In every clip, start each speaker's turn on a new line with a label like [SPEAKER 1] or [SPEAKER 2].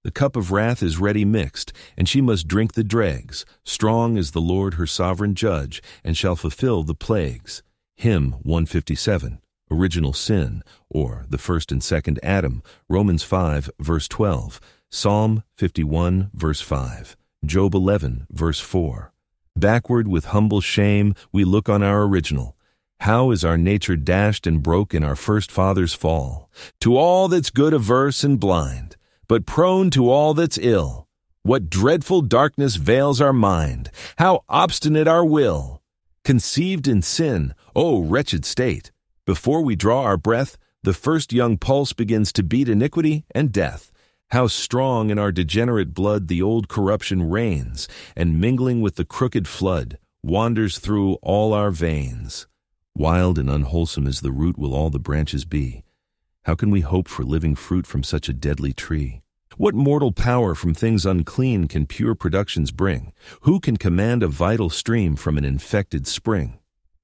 [SPEAKER 1] The cup of wrath is ready mixed, and she must drink the dregs. Strong is the Lord her sovereign judge, and shall fulfill the plagues. Hymn 157, Original Sin, or the first and second Adam, Romans 5, verse 12, Psalm 51, verse 5, Job 11, verse 4. Backward with humble shame we look on our original. How is our nature dashed and broke in our first father's fall? To all that's good averse and blind, but prone to all that's ill. What dreadful darkness veils our mind, how obstinate our will! Conceived in sin, O wretched state! Before we draw our breath, the first young pulse begins to beat iniquity and death. How strong in our degenerate blood the old corruption reigns, and mingling with the crooked flood, wanders through all our veins. Wild and unwholesome as the root will all the branches be. How can we hope for living fruit from such a deadly tree? What mortal power from things unclean can pure productions bring? Who can command a vital stream from an infected spring?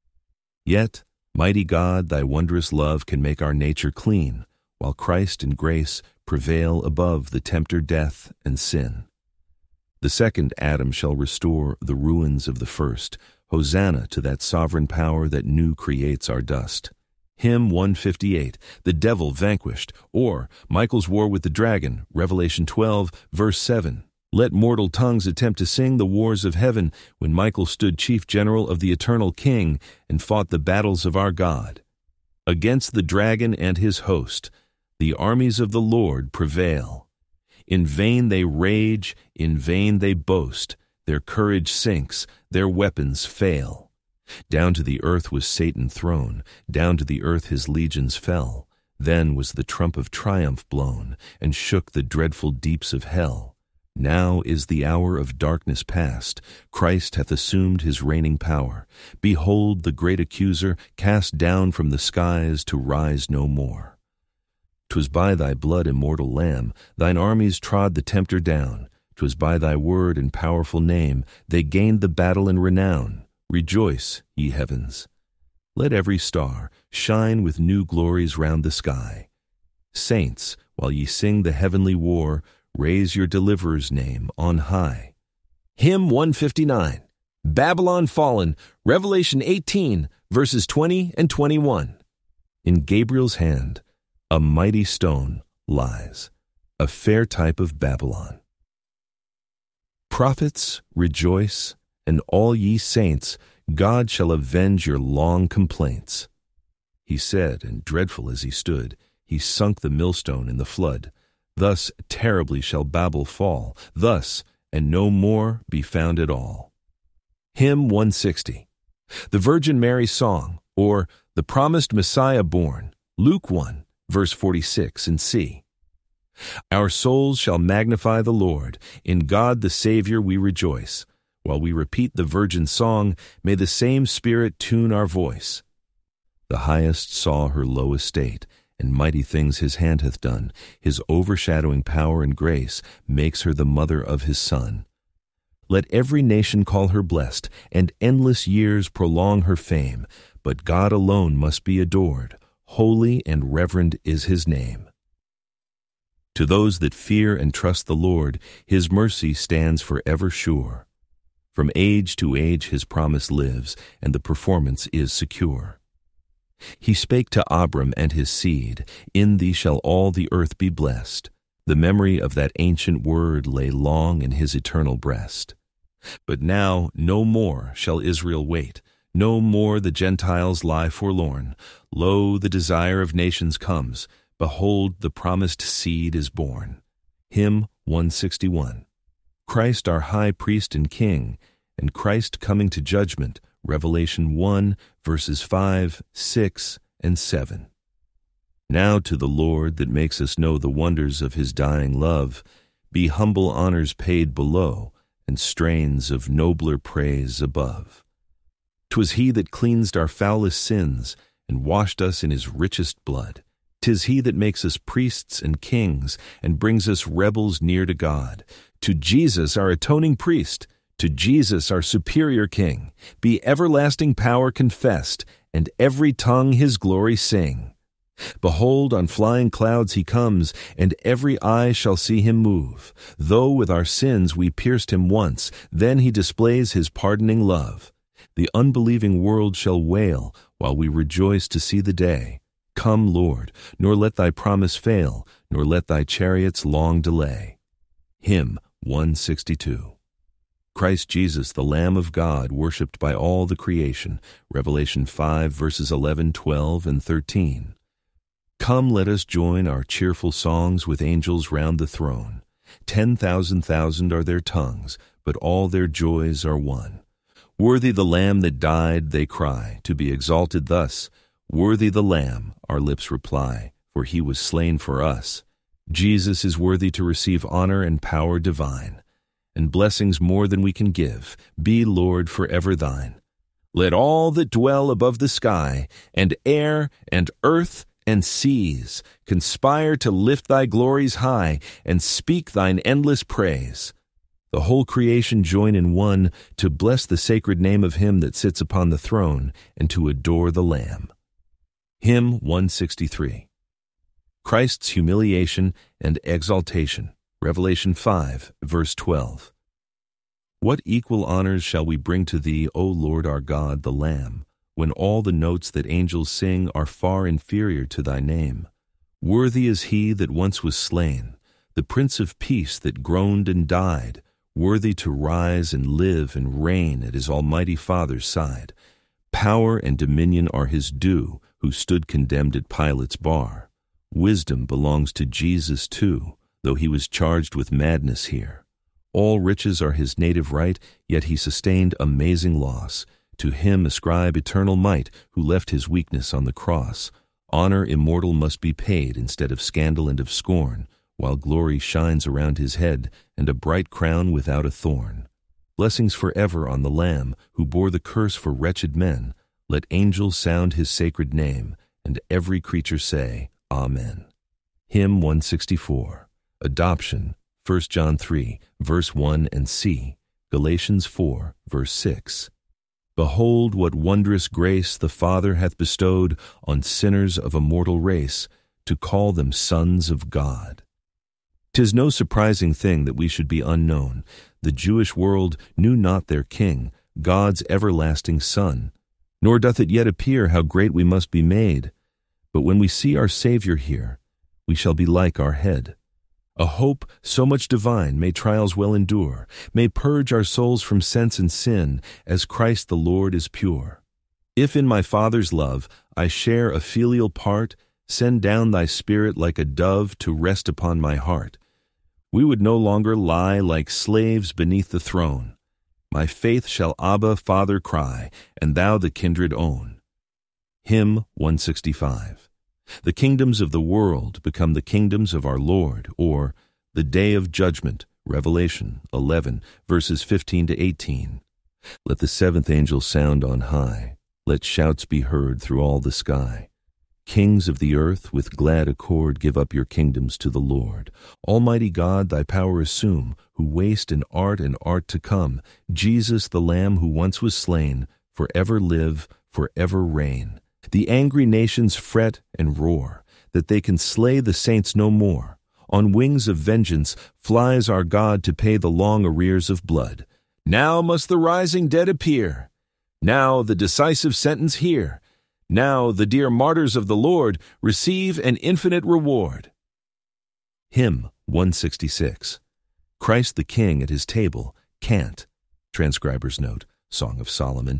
[SPEAKER 1] Yet, mighty God, thy wondrous love can make our nature clean, while Christ and grace prevail above the tempter death and sin. The second Adam shall restore the ruins of the first. Hosanna to that sovereign power that new creates our dust. Hymn 158, The Devil Vanquished, or Michael's War with the Dragon, Revelation 12, verse 7. Let mortal tongues attempt to sing the wars of heaven when Michael stood chief general of the eternal King and fought the battles of our God. Against the dragon and his host, the armies of the Lord prevail. In vain they rage, in vain they boast, their courage sinks, their weapons fail. Down to the earth was Satan thrown, down to the earth his legions fell. Then was the trump of triumph blown, and shook the dreadful deeps of hell. Now is the hour of darkness past, Christ hath assumed his reigning power. Behold the great accuser cast down from the skies to rise no more. 'Twas by thy blood, immortal Lamb, thine armies trod the tempter down. 'Twas by thy word and powerful name they gained the battle and renown. Rejoice, ye heavens. Let every star shine with new glories round the sky. Saints, while ye sing the heavenly war, raise your deliverer's name on high. Hymn 159, Babylon Fallen, Revelation 18, verses 20 and 21. In Gabriel's hand, a mighty stone lies, a fair type of Babylon. Prophets, rejoice, and all ye saints, God shall avenge your long complaints. He said, and dreadful as he stood, he sunk the millstone in the flood. Thus terribly shall Babel fall, thus, and no more be found at all. Hymn 160, The Virgin Mary Song, or The Promised Messiah Born, Luke 1, verse 46 in C. Our souls shall magnify the Lord, in God the Savior we rejoice. While we repeat the Virgin song, may the same Spirit tune our voice. The Highest saw her low estate, and mighty things his hand hath done. His overshadowing power and grace makes her the mother of his Son. Let every nation call her blessed, and endless years prolong her fame. But God alone must be adored. Holy and reverend is his name. To those that fear and trust the Lord, his mercy stands forever sure. From age to age his promise lives, and the performance is secure. He spake to Abram and his seed, In thee shall all the earth be blessed. The memory of that ancient word lay long in his eternal breast. But now no more shall Israel wait, no more the Gentiles lie forlorn. Lo, the desire of nations comes, behold, the promised seed is born. Hymn 161. Christ our high priest and king, and Christ coming to judgment, Revelation 1, verses 5, 6, and 7. Now to the Lord that makes us know the wonders of his dying love, be humble honors paid below, and strains of nobler praise above. 'Twas he that cleansed our foulest sins, and washed us in his richest blood. 'Tis he that makes us priests and kings, and brings us rebels near to God. To Jesus our atoning priest, to Jesus our superior King, be everlasting power confessed, and every tongue his glory sing. Behold, on flying clouds he comes, and every eye shall see him move. Though with our sins we pierced him once, then he displays his pardoning love. The unbelieving world shall wail, while we rejoice to see the day. Come, Lord, nor let thy promise fail, nor let thy chariots long delay. Hymn 162. Christ Jesus, the Lamb of God, worshipped by all the creation. Revelation 5, verses 11, 12, and 13. Come, let us join our cheerful songs with angels round the throne. 10,000 are their tongues, but all their joys are one. Worthy the Lamb that died, they cry, to be exalted thus. Worthy the Lamb, our lips reply, for he was slain for us. Jesus is worthy to receive honor and power divine, and blessings more than we can give. Be, Lord, forever thine. Let all that dwell above the sky, and air, and earth, and seas, conspire to lift thy glories high, and speak thine endless praise. The whole creation join in one to bless the sacred name of him that sits upon the throne, and to adore the Lamb. Hymn 163. Christ's humiliation and exaltation. Revelation 5, verse 12. What equal honors shall we bring to thee, O Lord our God, the Lamb, when all the notes that angels sing are far inferior to thy name? Worthy is he that once was slain, the Prince of Peace that groaned and died, worthy to rise and live and reign at his almighty Father's side. Power and dominion are his due, who stood condemned at Pilate's bar. Wisdom belongs to Jesus too, though he was charged with madness here. All riches are his native right, yet he sustained amazing loss. To him ascribe eternal might, who left his weakness on the cross. Honor immortal must be paid instead of scandal and of scorn, while glory shines around his head, and a bright crown without a thorn. Blessings forever on the Lamb, who bore the curse for wretched men. Let angels sound his sacred name, and every creature say, Amen. Hymn 164. Adoption, 1 John 3, verse 1 and c. Galatians 4, verse 6. Behold what wondrous grace the Father hath bestowed on sinners of a mortal race, to call them sons of God. 'Tis no surprising thing that we should be unknown. The Jewish world knew not their King, God's everlasting Son. Nor doth it yet appear how great we must be made. But when we see our Savior here, we shall be like our head. A hope so much divine may trials well endure, may purge our souls from sense and sin, as Christ the Lord is pure. If in my Father's love I share a filial part, send down thy Spirit like a dove to rest upon my heart. We would no longer lie like slaves beneath the throne. My faith shall Abba, Father cry, and thou the kindred own. Hymn 165. The kingdoms of the world become the kingdoms of our Lord, or the day of judgment, Revelation 11, verses 15 to 18. Let the seventh angel sound on high. Let shouts be heard through all the sky. Kings of the earth, with glad accord give up your kingdoms to the Lord. Almighty God, thy power assume, who waste in art and art to come. Jesus, the Lamb who once was slain, forever live, forever reign. The angry nations fret and roar, that they can slay the saints no more. On wings of vengeance flies our God to pay the long arrears of blood. Now must the rising dead appear. Now the decisive sentence hear. Now the dear martyrs of the Lord receive an infinite reward. Hymn 166. Christ the King at his table, cant. Transcriber's note, Song of Solomon,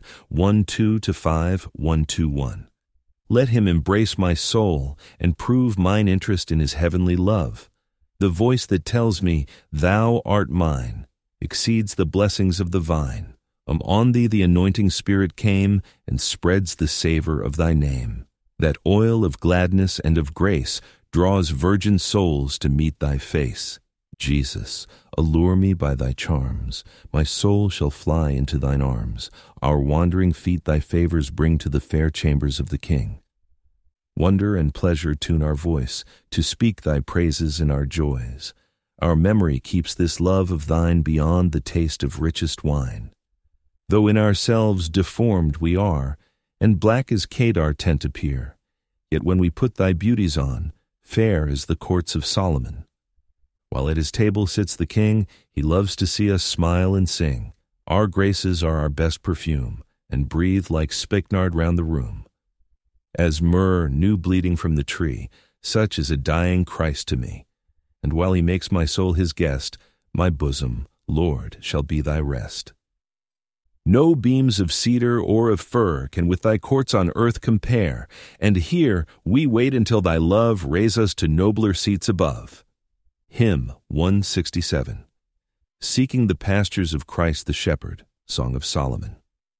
[SPEAKER 1] 1:2-5, 1:2-1. Let him embrace my soul and prove mine interest in his heavenly love. The voice that tells me, thou art mine, exceeds the blessings of the vine. On thee the anointing Spirit came, and spreads the savor of thy name. That oil of gladness and of grace draws virgin souls to meet thy face. Jesus, allure me by thy charms. My soul shall fly into thine arms. Our wandering feet thy favors bring to the fair chambers of the King. Wonder and pleasure tune our voice, to speak thy praises in our joys. Our memory keeps this love of thine beyond the taste of richest wine. Though in ourselves deformed we are, and black as Kedar tent appear, Yet when we put thy beauties on, fair as the courts of Solomon. While at his table sits the king, he loves to see us smile and sing. Our graces are our best perfume, and breathe like spikenard round the room. As myrrh new bleeding from the tree, such is a dying Christ to me. And while he makes my soul his guest, my bosom, Lord, shall be thy rest. No beams of cedar or of fir can with thy courts on earth compare, and here we wait until thy love raise us to nobler seats above. Hymn 167. Seeking the pastures of Christ the Shepherd, Song of Solomon.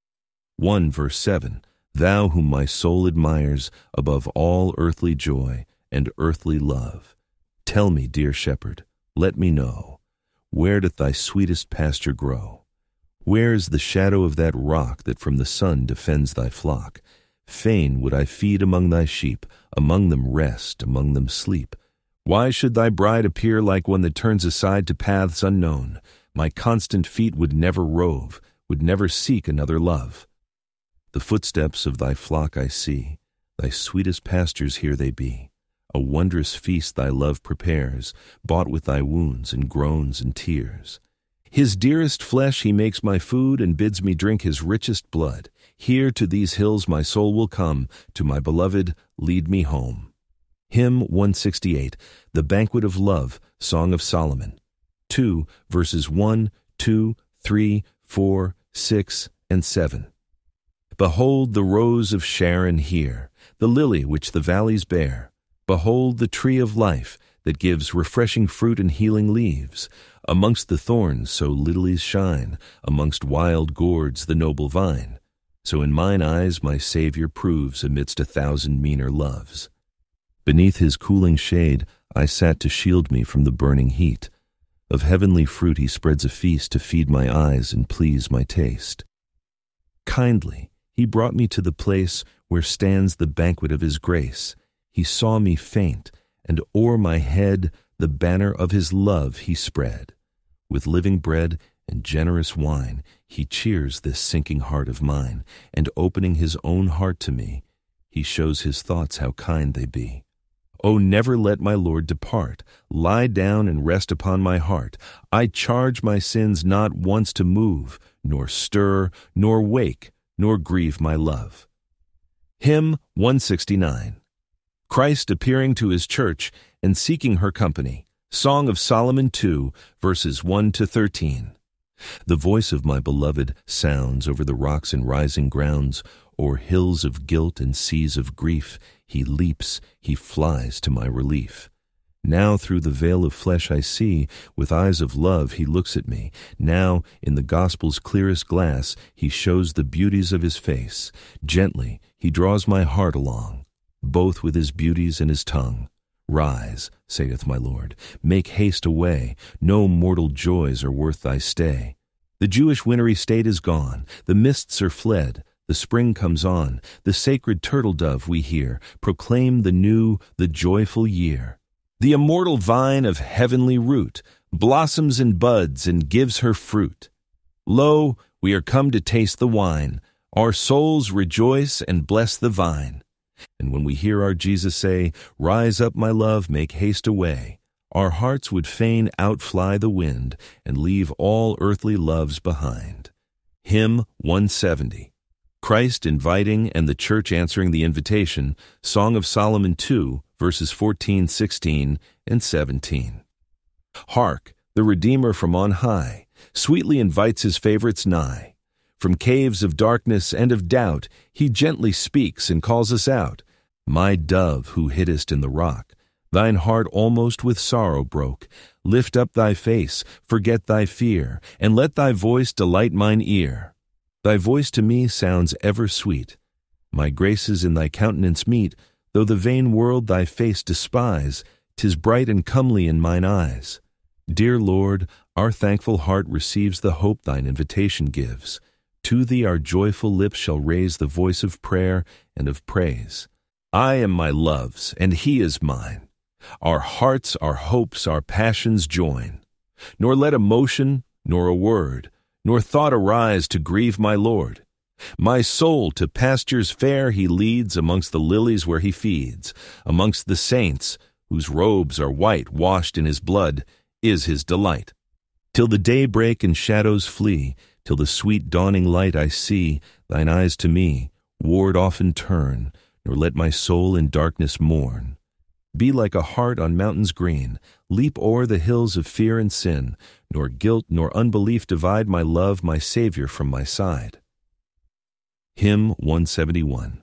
[SPEAKER 1] 1 verse 7. Thou whom my soul admires above all earthly joy and earthly love, tell me, dear shepherd, let me know, where doth thy sweetest pasture grow? Where is the shadow of that rock that from the sun defends thy flock? Fain would I feed among thy sheep, among them rest, among them sleep. Why should thy bride appear like one that turns aside to paths unknown? My constant feet would never rove, would never seek another love. The footsteps of thy flock I see, thy sweetest pastures here they be. A wondrous feast thy love prepares, bought with thy wounds and groans and tears. His dearest flesh he makes my food, and bids me drink his richest blood. Here to these hills my soul will come, to my beloved lead me home. Hymn 168, The Banquet of Love, Song of Solomon. 2 verses 1, 2, 3, 4, 6, and 7. Behold the rose of Sharon here, the lily which the valleys bear. Behold the tree of life that gives refreshing fruit and healing leaves. Amongst the thorns so lilies shine, amongst wild gourds the noble vine. So in mine eyes my Savior proves amidst 1,000 meaner loves. Beneath his cooling shade I sat to shield me from the burning heat. Of heavenly fruit he spreads a feast to feed my eyes and please my taste. Kindly he brought me to the place where stands the banquet of his grace. He saw me faint, and o'er my head the banner of his love he spread. With living bread and generous wine he cheers this sinking heart of mine, and opening his own heart to me, he shows his thoughts how kind they be. Oh, never let my Lord depart. Lie down and rest upon my heart. I charge my sins not once to move, nor stir, nor wake, nor grieve my love. Hymn 169. Christ appearing to his church and seeking her company. Song of Solomon 2, verses 1 to 13. The voice of my beloved sounds over the rocks and rising grounds, o'er hills of guilt and seas of grief. He leaps, he flies to my relief. Now through the veil of flesh I see, with eyes of love he looks at me. Now in the gospel's clearest glass he shows the beauties of his face. Gently he draws my heart along, both with his beauties and his tongue. Rise, saith my Lord, make haste away, no mortal joys are worth thy stay. The Jewish wintry state is gone, the mists are fled, the spring comes on, the sacred turtle dove we hear proclaim the new, the joyful year. The immortal vine of heavenly root blossoms and buds and gives her fruit. Lo, we are come to taste the wine, our souls rejoice and bless the vine. And when we hear our Jesus say, Rise up, my love, make haste away, our hearts would fain outfly the wind and leave all earthly loves behind. Hymn 170. Christ inviting and the church answering the invitation, Song of Solomon 2, verses 14, 16, and 17. Hark, the Redeemer from on high sweetly invites his favorites nigh. From caves of darkness and of doubt, he gently speaks and calls us out. My dove, who hiddest in the rock, thine heart almost with sorrow broke. Lift up thy face, forget thy fear, and let thy voice delight mine ear. Thy voice to me sounds ever sweet. My graces in thy countenance meet, though the vain world thy face despise, 'tis bright and comely in mine eyes. Dear Lord, our thankful heart receives the hope thine invitation gives. To thee our joyful lips shall raise the voice of prayer and of praise. I am my love's, and he is mine. Our hearts, our hopes, our passions join. Nor let a motion, nor a word, nor thought arise to grieve my Lord. My soul to pastures fair he leads, amongst the lilies where he feeds, amongst the saints, whose robes are white, washed in his blood, is his delight. Till the day break and shadows flee, till the sweet dawning light I see, thine eyes to me, ward often turn, nor let my soul in darkness mourn. Be like a hart on mountains green, leap o'er the hills of fear and sin, nor guilt nor unbelief divide my love, my Savior, from my side. Hymn 171.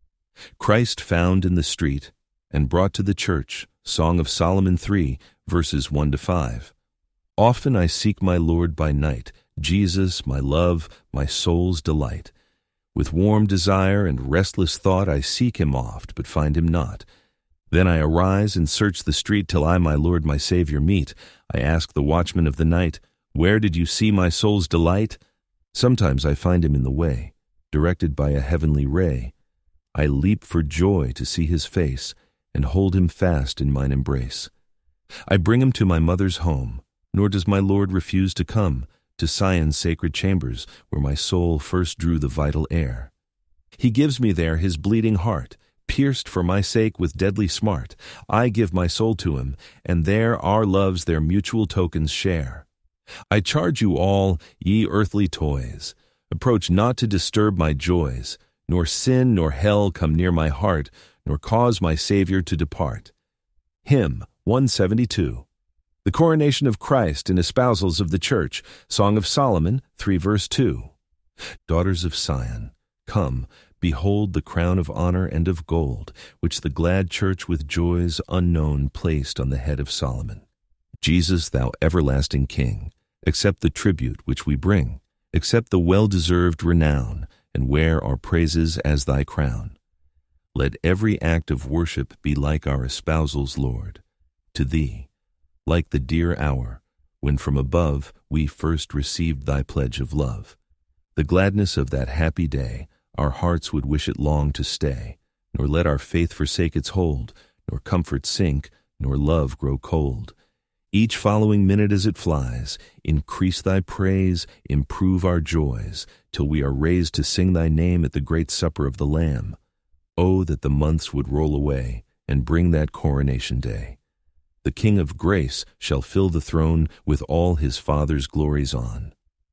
[SPEAKER 1] Christ found in the street and brought to the church, Song of Solomon 3, verses 1-5. Often I seek my Lord by night, Jesus, my love, my soul's delight. With warm desire and restless thought I seek him oft, but find him not. Then I arise and search the street till I my Lord, my Savior, meet. I ask the watchman of the night, where did you see my soul's delight? Sometimes I find him in the way, directed by a heavenly ray. I leap for joy to see his face, and hold him fast in mine embrace. I bring him to my mother's home, nor does my Lord refuse to come to Sion's sacred chambers, where my soul first drew the vital air. He gives me there his bleeding heart, pierced for my sake with deadly smart. I give my soul to him, and there our loves their mutual tokens share. I charge you all, ye earthly toys, approach not to disturb my joys, nor sin nor hell come near my heart, nor cause my Savior to depart. Hymn 172. The Coronation of Christ in Espousals of the Church, Song of Solomon 3 verse 2. Daughters of Sion, come, behold the crown of honor and of gold, which the glad church with joys unknown placed on the head of Solomon. Jesus, thou everlasting King, accept the tribute which we bring, accept the well-deserved renown, and wear our praises as thy crown. Let every act of worship be like our espousals, Lord, to thee, like the dear hour, when from above we first received thy pledge of love. The gladness of that happy day, our hearts would wish it long to stay, nor let our faith forsake its hold, nor comfort sink, nor love grow cold. Each following minute as it flies, increase thy praise, improve our joys, till we are raised to sing thy name at the great supper of the Lamb. Oh, that the months would roll away, and bring that coronation day. The King of grace shall fill the throne with all his Father's glories on.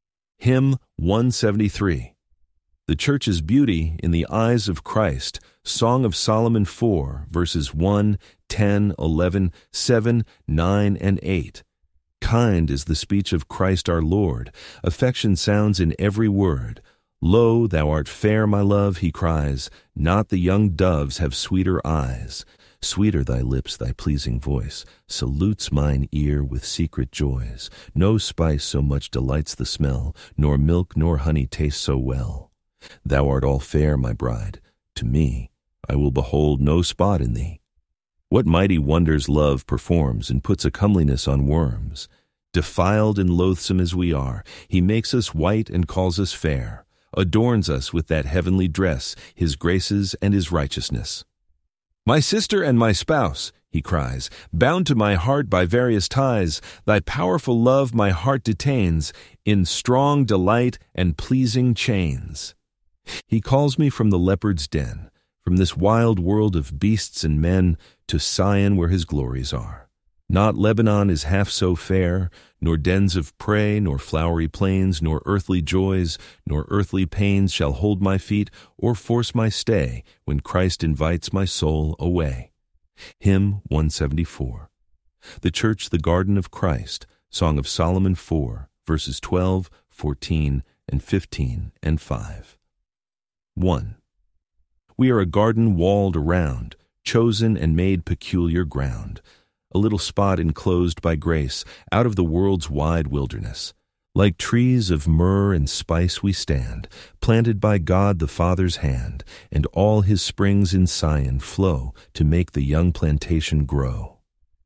[SPEAKER 1] Hymn 173. The Church's beauty in the eyes of Christ, Song of Solomon 4, verses 1, 10, 11, 7, 9, and 8. Kind is the speech of Christ our Lord, affection sounds in every word. Lo, thou art fair, my love, he cries, not the young doves have sweeter eyes. Sweeter thy lips, thy pleasing voice, salutes mine ear with secret joys. No spice so much delights the smell, nor milk nor honey taste so well. Thou art all fair, my bride, to me, I will behold no spot in thee. What mighty wonders love performs, and puts a comeliness on worms. Defiled and loathsome as we are, he makes us white and calls us fair, adorns us with that heavenly dress, his graces and his righteousness. My sister and my spouse, he cries, bound to my heart by various ties, thy powerful love my heart detains, in strong delight and pleasing chains. He calls me from the leopard's den, from this wild world of beasts and men, to Sion where his glories are. Not Lebanon is half so fair, nor dens of prey, nor flowery plains, nor earthly joys, nor earthly pains shall hold my feet or force my stay when Christ invites my soul away. Hymn 174. The Church, the Garden of Christ, Song of Solomon 4, verses 12, 14, and 15, and 5. 1. We are a garden walled around, chosen and made peculiar ground, a little spot enclosed by grace out of the world's wide wilderness. Like trees of myrrh and spice we stand, planted by God the Father's hand, and all his springs in Sion flow to make the young plantation grow.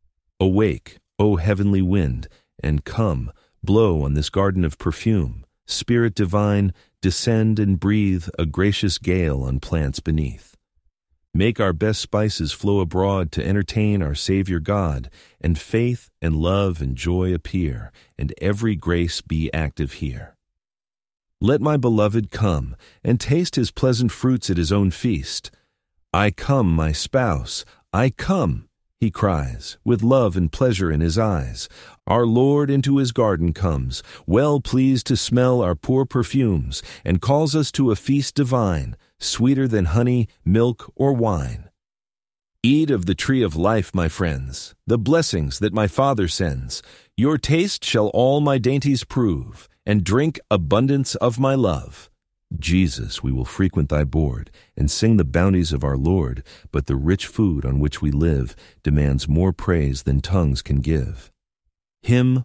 [SPEAKER 1] Awake, O heavenly wind, and come, blow on this garden of perfume. Spirit divine, descend and breathe a gracious gale on plants beneath. Make our best spices flow abroad to entertain our Savior God, and faith and love and joy appear, and every grace be active here. Let my beloved come, and taste his pleasant fruits at his own feast. I come, my spouse, I come, he cries, with love and pleasure in his eyes. Our Lord into his garden comes, well pleased to smell our poor perfumes, and calls us to a feast divine, sweeter than honey, milk, or wine. Eat of the tree of life, my friends, the blessings that my Father sends. Your taste shall all my dainties prove, and drink abundance of my love. Jesus, we will frequent thy board, and sing the bounties of our Lord, but the rich food on which we live demands more praise than tongues can give. Hymn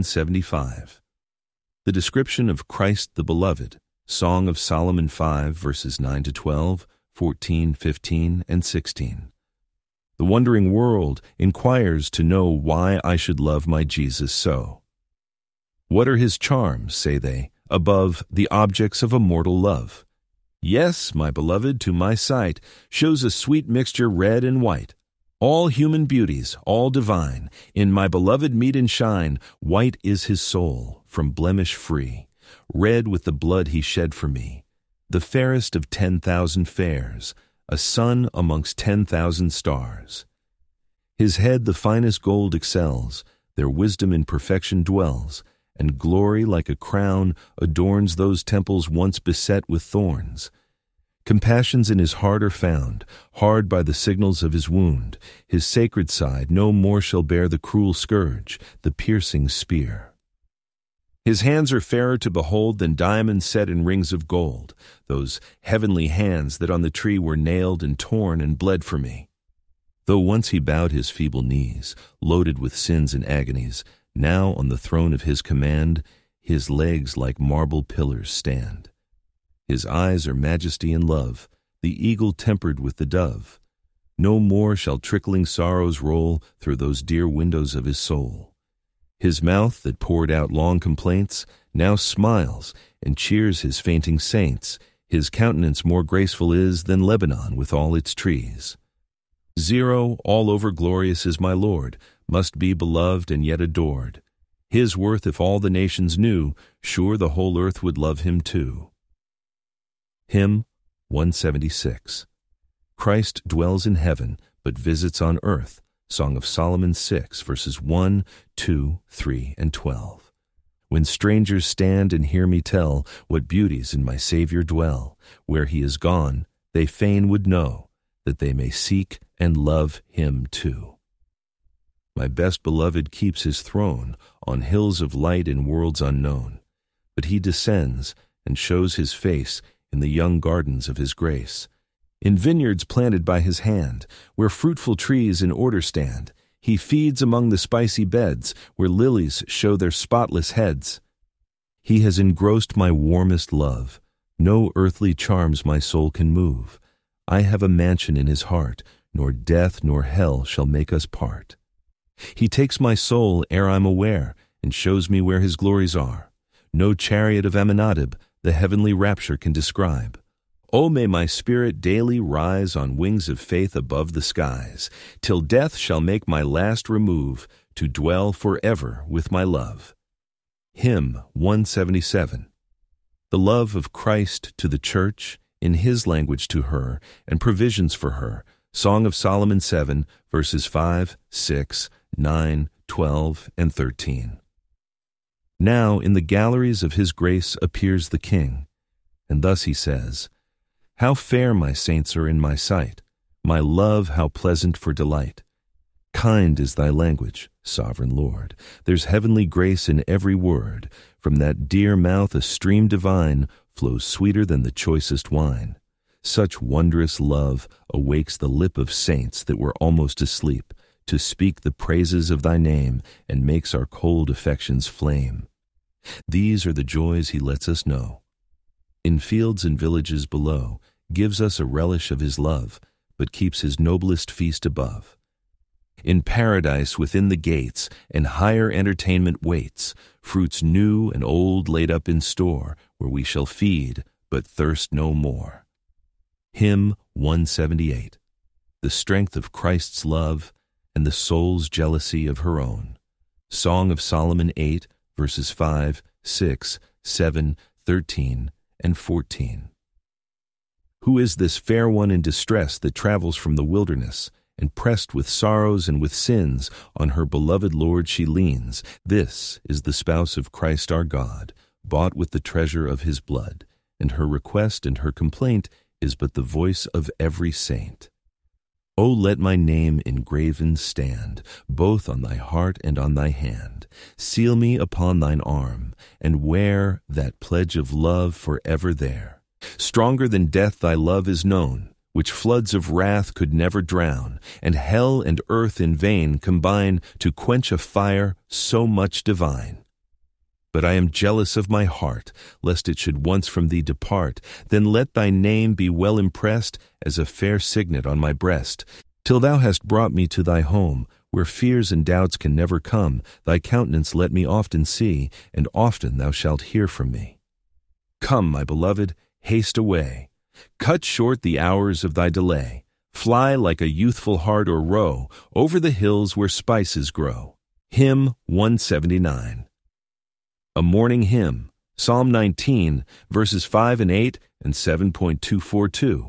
[SPEAKER 1] 175. The description of Christ the Beloved, Song of Solomon 5, verses 9 to 12, 14, 15, and 16. The wondering world inquires to know why I should love my Jesus so. What are his charms, say they, above the objects of a mortal love? Yes, my beloved, to my sight, shows a sweet mixture red and white. All human beauties, all divine, in my beloved meet and shine. White is his soul, from blemish free, red with the blood he shed for me. The fairest of 10,000 fairs, a sun amongst 10,000 stars. His head the finest gold excels, their wisdom in perfection dwells, and glory like a crown adorns those temples once beset with thorns. Compassions in his heart are found, hard by the signals of his wound. His sacred side no more shall bear the cruel scourge, the piercing spear. His hands are fairer to behold than diamonds set in rings of gold, those heavenly hands that on the tree were nailed and torn and bled for me. Though once he bowed his feeble knees, loaded with sins and agonies, now on the throne of his command, his legs like marble pillars stand. His eyes are majesty and love, the eagle tempered with the dove. No more shall trickling sorrows roll through those dear windows of his soul. His mouth that poured out long complaints now smiles and cheers his fainting saints. His countenance more graceful is than Lebanon with all its trees. Zero, all over glorious is my Lord, must be beloved and yet adored. His worth if all the nations knew, sure the whole earth would love him too. Hymn 176. Christ dwells in heaven, but visits on earth. Song of Solomon 6, verses 1, 2, 3, and 12. When strangers stand and hear me tell what beauties in my Savior dwell, where he is gone, they fain would know, that they may seek and love him too. My best beloved keeps his throne on hills of light in worlds unknown, but he descends and shows his face in the young gardens of his grace. In vineyards planted by his hand, where fruitful trees in order stand, he feeds among the spicy beds, where lilies show their spotless heads. He has engrossed my warmest love. No earthly charms my soul can move. I have a mansion in his heart, nor death nor hell shall make us part. He takes my soul ere I'm aware, and shows me where his glories are. No chariot of Amminadab the heavenly rapture can describe. Oh, may my spirit daily rise on wings of faith above the skies, till death shall make my last remove, to dwell forever with my love. Hymn 177. The love of Christ to the church, in his language to her, and provisions for her. Song of Solomon 7, verses 5, 6, 9, 12, and 13. Now in the galleries of his grace appears the King, and thus he says, How fair my saints are in my sight, my love how pleasant for delight. Kind is thy language, sovereign Lord. There's heavenly grace in every word. From that dear mouth a stream divine flows sweeter than the choicest wine. Such wondrous love awakes the lip of saints that were almost asleep, to speak the praises of thy name, and makes our cold affections flame. These are the joys he lets us know. In fields and villages below, gives us a relish of his love, but keeps his noblest feast above. In paradise within the gates, and higher entertainment waits, fruits new and old laid up in store, where we shall feed, but thirst no more. Hymn 178. The strength of Christ's love, and the soul's jealousy of her own. Song of Solomon 8, verses 5, 6, 7, 13 and 14. Who is this fair one in distress that travels from the wilderness, and pressed with sorrows and with sins, on her beloved Lord she leans? This is the spouse of Christ our God, bought with the treasure of his blood, and her request and her complaint is but the voice of every saint. O let my name engraven stand, both on thy heart and on thy hand. Seal me upon thine arm, and wear that pledge of love forever there. Stronger than death thy love is known, which floods of wrath could never drown, and hell and earth in vain combine to quench a fire so much divine. But I am jealous of my heart, lest it should once from thee depart. Then let thy name be well impressed as a fair signet on my breast, till thou hast brought me to thy home, where fears and doubts can never come. Thy countenance let me often see, and often thou shalt hear from me. Come, my beloved, haste away. Cut short the hours of thy delay. Fly like a youthful hart or roe over the hills where spices grow. Hymn 179. A morning hymn, Psalm 19, verses 5 and 8 and 7.242.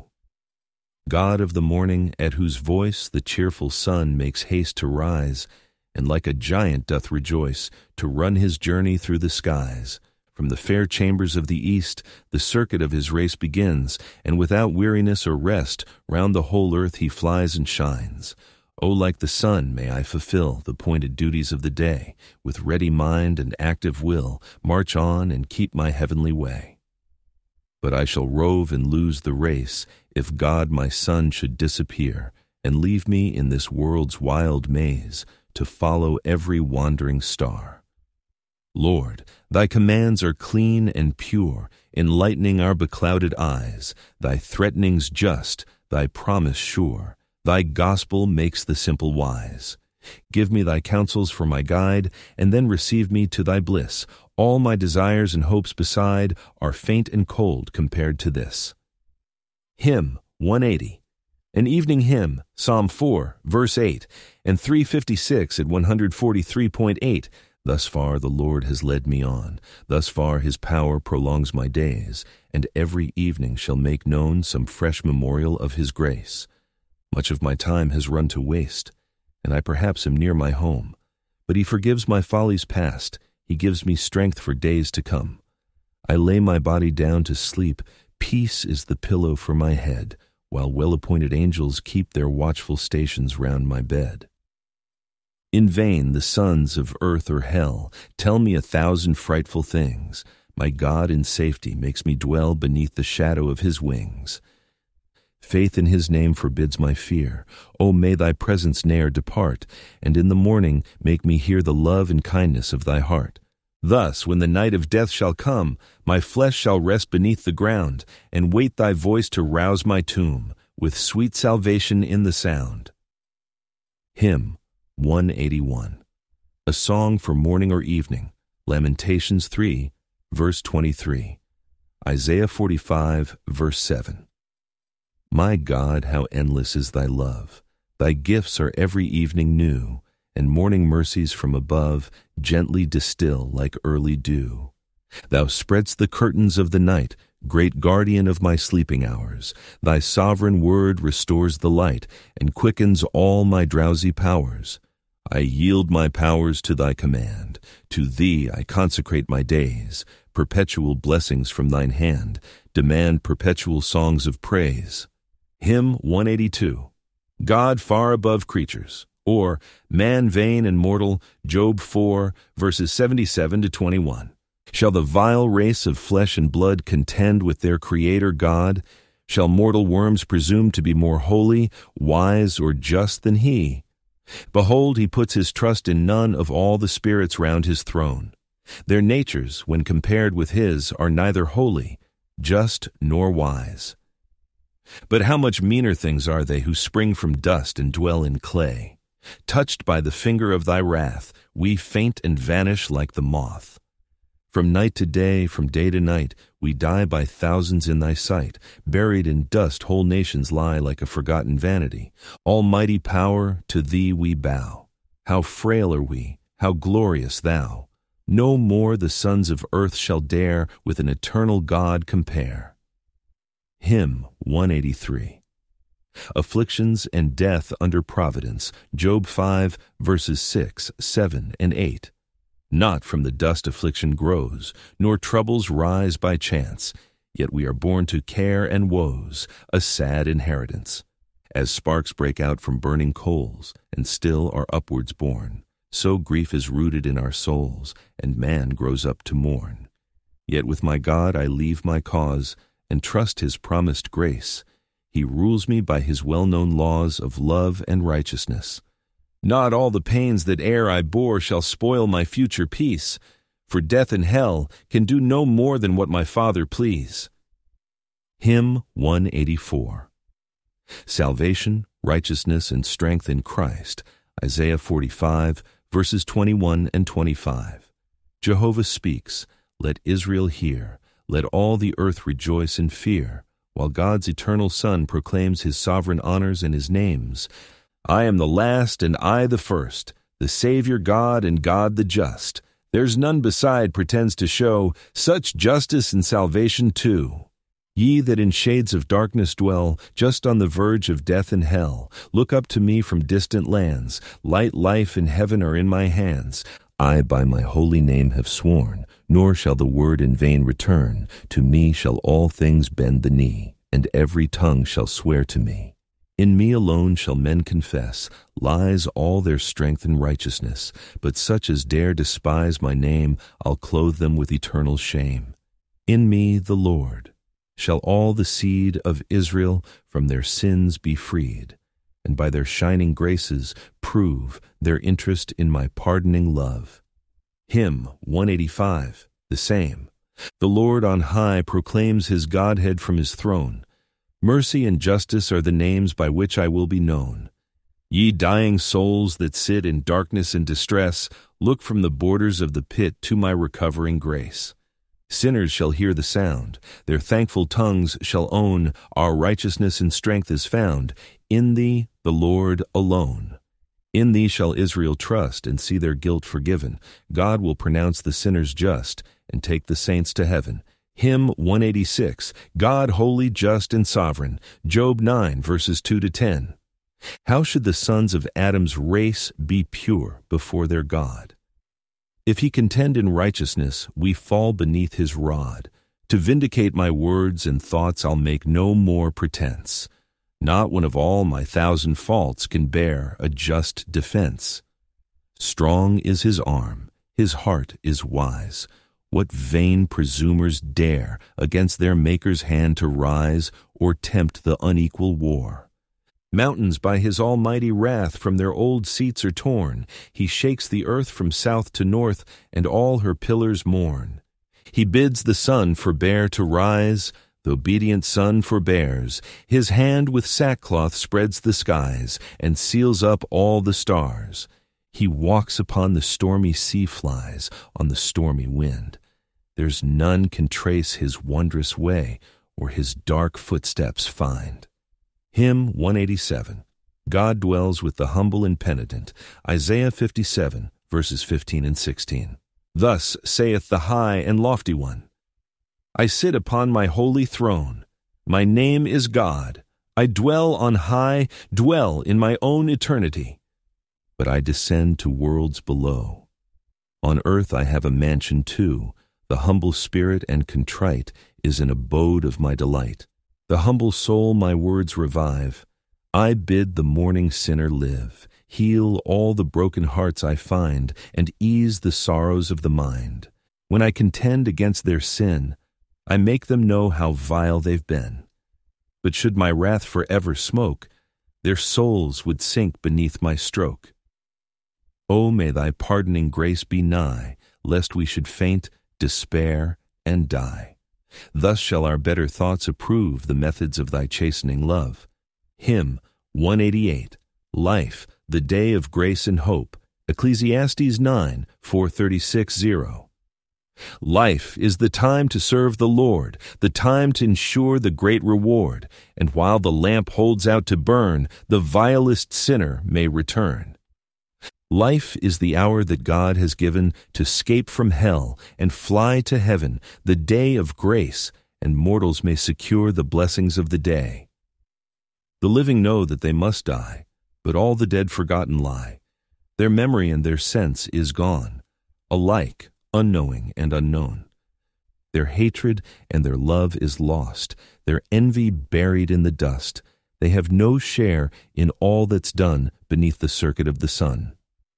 [SPEAKER 1] God of the morning, at whose voice the cheerful sun makes haste to rise, and like a giant doth rejoice to run his journey through the skies. From the fair chambers of the east the circuit of his race begins, and without weariness or rest round the whole earth he flies and shines. O like the sun may I fulfill the pointed duties of the day, with ready mind and active will march on and keep my heavenly way. But I shall rove and lose the race if God my sun should disappear, and leave me in this world's wild maze to follow every wandering star. Lord, thy commands are clean and pure, enlightening our beclouded eyes. Thy threatenings just, thy promise sure. Thy gospel makes the simple wise. Give me thy counsels for my guide, and then receive me to thy bliss. All my desires and hopes beside are faint and cold compared to this. Hymn 180. An evening hymn, Psalm 4, verse 8, and 356 at 143.8. Thus far the Lord has led me on. Thus far his power prolongs my days, and every evening shall make known some fresh memorial of his grace. Much of my time has run to waste, and I perhaps am near my home. But he forgives my follies past. He gives me strength for days to come. I lay my body down to sleep. Peace is the pillow for my head, while well-appointed angels keep their watchful stations round my bed. In vain the sons of earth or hell tell me 1,000 frightful things. My God in safety makes me dwell beneath the shadow of his wings. Faith in his name forbids my fear. O may thy presence ne'er depart, and in the morning make me hear the love and kindness of thy heart. Thus, when the night of death shall come, my flesh shall rest beneath the ground, and wait thy voice to rouse my tomb, with sweet salvation in the sound. Hymn 181. A song for morning or evening, Lamentations 3, verse 23. Isaiah 45, verse 7. My God, how endless is thy love! Thy gifts are every evening new, and morning mercies from above gently distill like early dew. Thou spreadst the curtains of the night, great guardian of my sleeping hours. Thy sovereign word restores the light, and quickens all my drowsy powers. I yield my powers to thy command. To thee I consecrate my days. Perpetual blessings from thine hand demand perpetual songs of praise. Hymn 182. God far above creatures, or man vain and mortal, Job 4, verses 77 to 21. Shall the vile race of flesh and blood contend with their Creator God? Shall mortal worms presume to be more holy, wise, or just than he? Behold, he puts his trust in none of all the spirits round his throne. Their natures, when compared with his, are neither holy, just, nor wise. But how much meaner things are they who spring from dust and dwell in clay. Touched by the finger of thy wrath, we faint and vanish like the moth. From night to day, from day to night, we die by thousands in thy sight. Buried in dust whole nations lie like a forgotten vanity. Almighty power, to thee we bow. How frail are we, how glorious thou! No more the sons of earth shall dare with an eternal God compare. Hymn 183. Afflictions and death under providence, Job 5, verses 6, 7, and 8. Not from the dust affliction grows, nor troubles rise by chance, yet we are born to care and woes, a sad inheritance. As sparks break out from burning coals, and still are upwards borne, so grief is rooted in our souls, and man grows up to mourn. Yet with my God I leave my cause, and trust his promised grace. He rules me by his well-known laws of love and righteousness. Not all the pains that e'er I bore shall spoil my future peace, for death and hell can do no more than what my Father please. Hymn 184. Salvation, righteousness, and strength in Christ, Isaiah 45, verses 21 and 25. Jehovah speaks, let Israel hear, let all the earth rejoice in fear, while God's eternal Son proclaims his sovereign honors and his names. I am the last and I the first, the Savior God and God the just. There's none beside pretends to show such justice and salvation too. Ye that in shades of darkness dwell, just on the verge of death and hell, look up to me from distant lands. Light, life, and heaven are in my hands. I by my holy name have sworn, nor shall the word in vain return. To me shall all things bend the knee, and every tongue shall swear to me. In me alone shall men confess, lies all their strength and righteousness. But such as dare despise my name, I'll clothe them with eternal shame. In me, the Lord, shall all the seed of Israel from their sins be freed, and by their shining graces prove their interest in my pardoning love. Hymn 185, the same. The Lord on high proclaims his Godhead from his throne. Mercy and justice are the names by which I will be known. Ye dying souls that sit in darkness and distress, look from the borders of the pit to my recovering grace. Sinners shall hear the sound, their thankful tongues shall own, our righteousness and strength is found in thee, the Lord, alone. In thee shall Israel trust and see their guilt forgiven. God will pronounce the sinners just and take the saints to heaven. Hymn 186, God holy, just, and sovereign, Job 9, verses 2 to 10. How should the sons of Adam's race be pure before their God? If he contend in righteousness, we fall beneath his rod. To vindicate my words and thoughts I'll make no more pretense. Not one of all my 1,000 faults can bear a just defense. Strong is his arm, his heart is wise. What vain presumers dare against their Maker's hand to rise or tempt the unequal war? Mountains by his almighty wrath from their old seats are torn. He shakes the earth from south to north, and all her pillars mourn. He bids the sun forbear to rise, the obedient sun forbears. His hand with sackcloth spreads the skies, and seals up all the stars. He walks upon the stormy sea flies, on the stormy wind. There's none can trace his wondrous way, or his dark footsteps find. Hymn 187. God dwells with the humble and penitent. Isaiah 57, verses 15 and 16. Thus saith the high and lofty one, I sit upon my holy throne. My name is God. I dwell on high, dwell in my own eternity. But I descend to worlds below. On earth I have a mansion too. The humble spirit and contrite is an abode of my delight. The humble soul my words revive. I bid the mourning sinner live, heal all the broken hearts I find, and ease the sorrows of the mind. When I contend against their sin, I make them know how vile they've been. But should my wrath forever smoke, their souls would sink beneath my stroke. O may thy pardoning grace be nigh, lest we should faint, despair, and die. Thus shall our better thoughts approve the methods of thy chastening love. Hymn 188. Life, the day of grace and hope. Ecclesiastes 9, 436-0. Life is the time to serve the Lord, the time to ensure the great reward, and while the lamp holds out to burn, the vilest sinner may return. Life is the hour that God has given to escape from hell and fly to heaven, the day of grace, and mortals may secure the blessings of the day. The living know that they must die, but all the dead forgotten lie. Their memory and their sense is gone, alike unknowing and unknown. Their hatred and their love is lost, their envy buried in the dust. They have no share in all that's done beneath the circuit of the sun.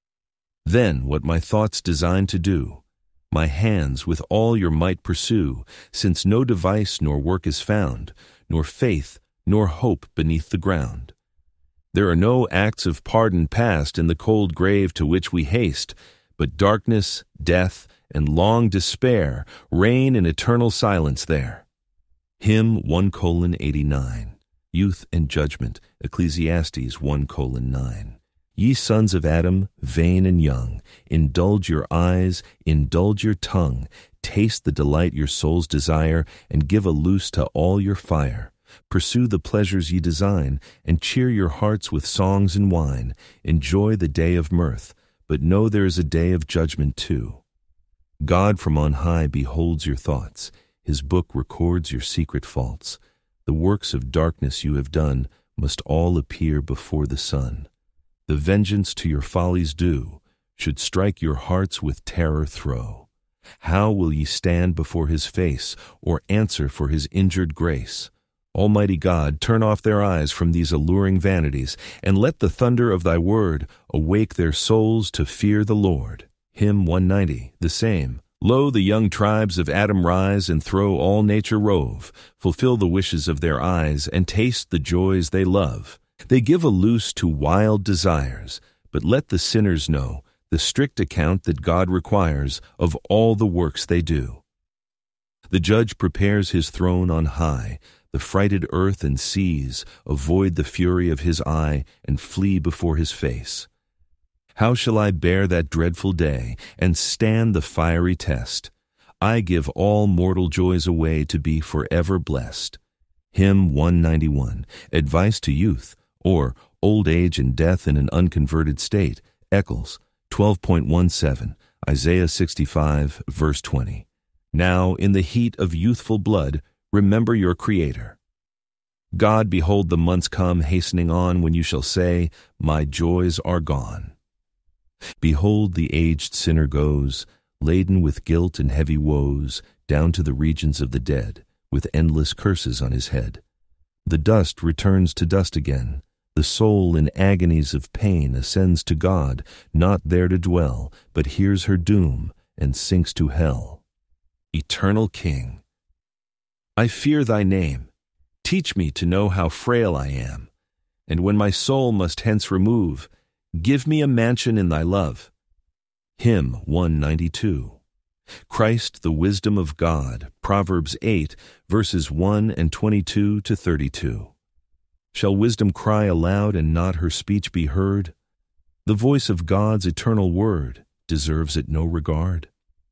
[SPEAKER 1] Then what my thoughts design to do, my hands with all your might pursue, since no device nor work is found, nor faith nor hope beneath the ground. There are no acts of pardon past in the cold grave to which we haste, but darkness, death, and long despair reign in eternal silence there. Hymn 1:89, Youth and Judgment, Ecclesiastes 1:9. Ye sons of Adam, vain and young, indulge your eyes, indulge your tongue, taste the delight your souls desire, and give a loose to all your fire. Pursue the pleasures ye design, and cheer your hearts with songs and wine. Enjoy the day of mirth, but know there is a day of judgment too. God from on high beholds your thoughts. His book records your secret faults. The works of darkness you have done must all appear before the sun. The vengeance to your follies due should strike your hearts with terror throw. How will ye stand before his face, or answer for his injured grace? Almighty God, turn off their eyes from these alluring vanities, and let the thunder of thy word awake their souls to fear the Lord. Hymn 190, the same. Lo, the young tribes of Adam rise, and through all nature rove, fulfill the wishes of their eyes, and taste the joys they love. They give a loose to wild desires, but let the sinners know the strict account that God requires of all the works they do. The judge prepares his throne on high. The frighted earth and seas avoid the fury of his eye and flee before his face. How shall I bear that dreadful day and stand the fiery test? I give all mortal joys away to be forever blessed. Hymn 191, Advice to Youth, or Old Age and Death in an Unconverted State, Eccles 12.17, Isaiah 65, verse 20. Now, in the heat of youthful blood, remember your Creator. God, behold the months come hastening on when you shall say, My joys are gone. Behold, the aged sinner goes, laden with guilt and heavy woes, down to the regions of the dead, with endless curses on his head. The dust returns to dust again. The soul in agonies of pain ascends to God, not there to dwell, but hears her doom and sinks to hell. Eternal King, I fear thy name. Teach me to know how frail I am. And when my soul must hence remove, give me a mansion in thy love. Hymn 192. Christ, the wisdom of God, Proverbs 8, verses 1 and 22 to 32. Shall wisdom cry aloud and not her speech be heard? The voice of God's eternal word, deserves it no regard?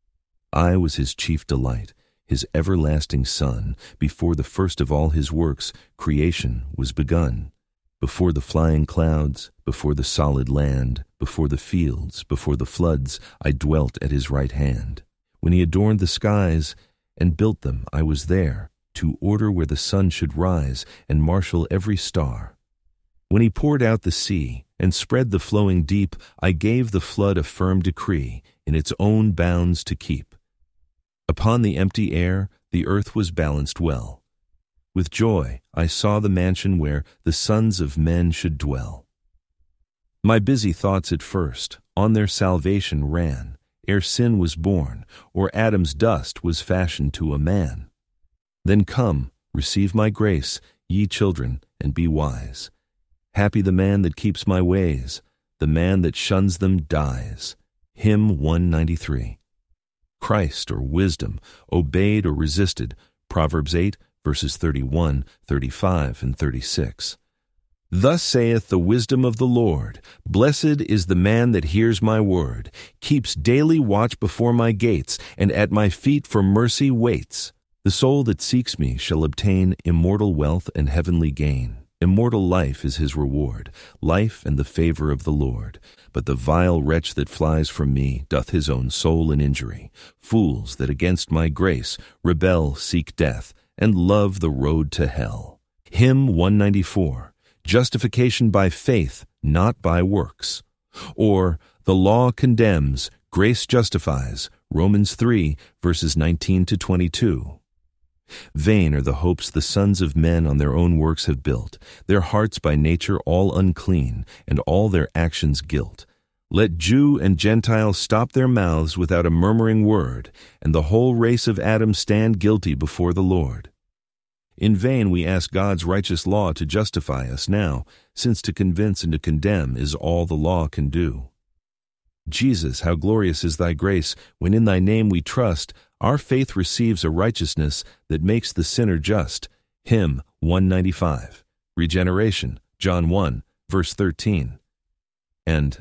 [SPEAKER 1] I was his chief delight, his everlasting Son. Before the first of all his works, creation was begun. Before the flying clouds, before the solid land, before the fields, before the floods, I dwelt at his right hand. When he adorned the skies and built them, I was there, to order where the sun should rise and marshal every star. When he poured out the sea and spread the flowing deep, I gave the flood a firm decree, in its own bounds to keep. Upon the empty air the earth was balanced well. With joy I saw the mansion where the sons of men should dwell. My busy thoughts at first on their salvation ran, ere sin was born, or Adam's dust was fashioned to a man. Then come, receive my grace, ye children, and be wise. Happy the man that keeps my ways, the man that shuns them dies. Hymn 193. Christ, or wisdom, obeyed or resisted, Proverbs 8, verses 31, 35, and 36. Thus saith the wisdom of the Lord, Blessed is the man that hears my word, keeps daily watch before my gates, and at my feet for mercy waits. The soul that seeks me shall obtain immortal wealth and heavenly gain. Immortal life is his reward, life and the favor of the Lord. But the vile wretch that flies from me doth his own soul an injury. Fools that against my grace rebel seek death, and love the road to hell. Hymn 194, Justification by faith, not by works. Or, the law condemns, grace justifies, Romans 3, verses 19 to 22. Vain are the hopes the sons of men on their own works have built, their hearts by nature all unclean, and all their actions guilt. Let Jew and Gentile stop their mouths without a murmuring word, and the whole race of Adam stand guilty before the Lord. In vain we ask God's righteous law to justify us now, since to convince and to condemn is all the law can do. Jesus, how glorious is thy grace, when in thy name we trust, our faith receives a righteousness that makes the sinner just. Hymn 195, Regeneration, John 1, verse 13. And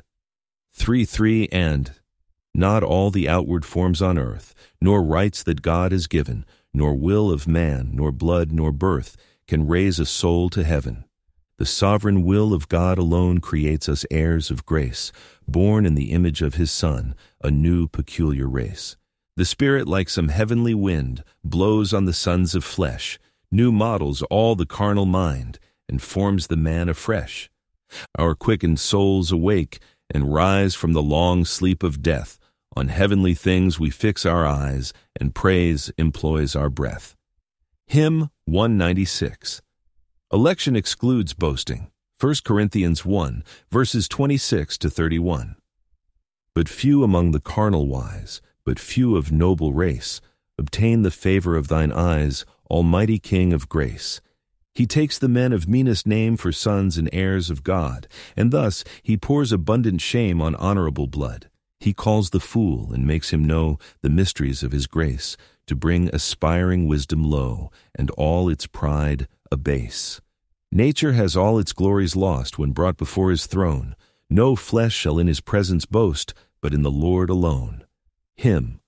[SPEAKER 1] 3:3 and not all the outward forms on earth, nor rights that God has given, nor will of man, nor blood, nor birth, can raise a soul to heaven. The sovereign will of God alone creates us heirs of grace, born in the image of his Son, a new peculiar race. The Spirit, like some heavenly wind, blows on the sons of flesh, new models all the carnal mind, and forms the man afresh. Our quickened souls awake, and rise from the long sleep of death. On heavenly things we fix our eyes, and praise employs our breath. Hymn 196. Election excludes boasting. 1 Corinthians 1, verses 26 to 31. But few among the carnal wise, but few of noble race, obtain the favor of thine eyes, almighty King of grace. He takes the men of meanest name for sons and heirs of God, and thus he pours abundant shame on honorable blood. He calls the fool and makes him know the mysteries of his grace, to bring aspiring wisdom low, and all its pride abase. Nature has all its glories lost when brought before his throne. No flesh shall in his presence boast, but in the Lord alone. Hymn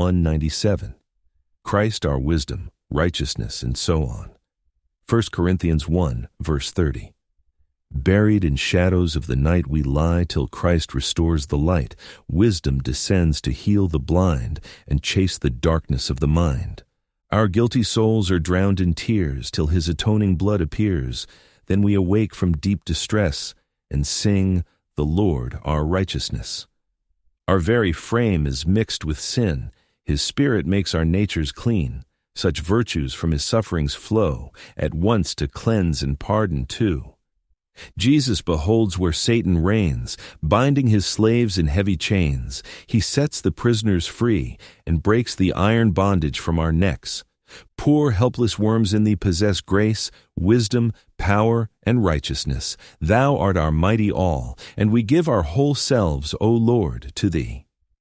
[SPEAKER 1] 197. Christ our wisdom, righteousness, and so on. 1 Corinthians 1, verse 30. Buried in shadows of the night we lie till Christ restores the light. Wisdom descends to heal the blind and chase the darkness of the mind. Our guilty souls are drowned in tears till his atoning blood appears. Then we awake from deep distress and sing, the Lord our righteousness. Our very frame is mixed with sin. His Spirit makes our natures clean. Such virtues from his sufferings flow, at once to cleanse and pardon too. Jesus beholds where Satan reigns, binding his slaves in heavy chains. He sets the prisoners free and breaks the iron bondage from our necks. Poor helpless worms in thee possess grace, wisdom, power, and righteousness. Thou art our mighty all, and we give our whole selves, O Lord, to thee.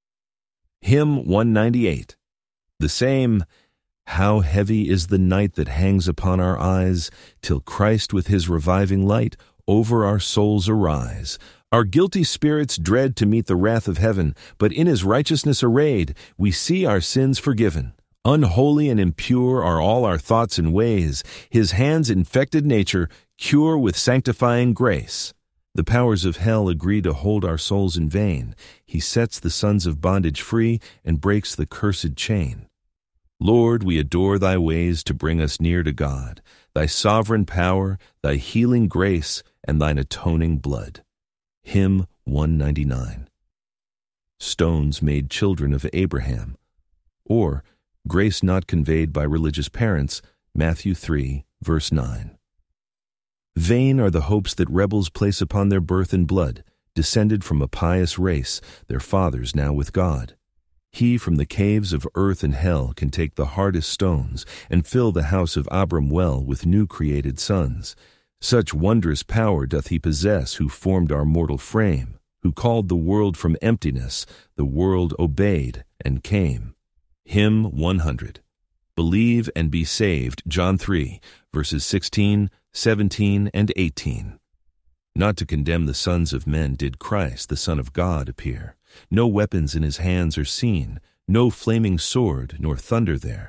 [SPEAKER 1] Hymn 198. The same, how heavy is the night that hangs upon our eyes, till Christ with his reviving light over our souls arise. Our guilty spirits dread to meet the wrath of heaven, but in his righteousness arrayed, we see our sins forgiven. Unholy and impure are all our thoughts and ways. His hands infected nature cure with sanctifying grace. The powers of hell agree to hold our souls in vain. He sets the sons of bondage free and breaks the cursed chain. Lord, we adore thy ways to bring us near to God, thy sovereign power, thy healing grace, and thine atoning blood. Hymn 199. Stones made children of Abraham. Or, grace not conveyed by religious parents, Matthew 3, verse 9. Vain are the hopes that rebels place upon their birth and blood, descended from a pious race, their fathers now with God. He from the caves of earth and hell can take the hardest stones and fill the house of Abram well with new created sons. Such wondrous power doth he possess who formed our mortal frame, who called the world from emptiness, the world obeyed and came. Hymn 100. Believe and be saved, John 3, verses 16, 17, and 18. Not to condemn the sons of men did Christ, the Son of God, appear. No weapons in his hands are seen, no flaming sword nor thunder there.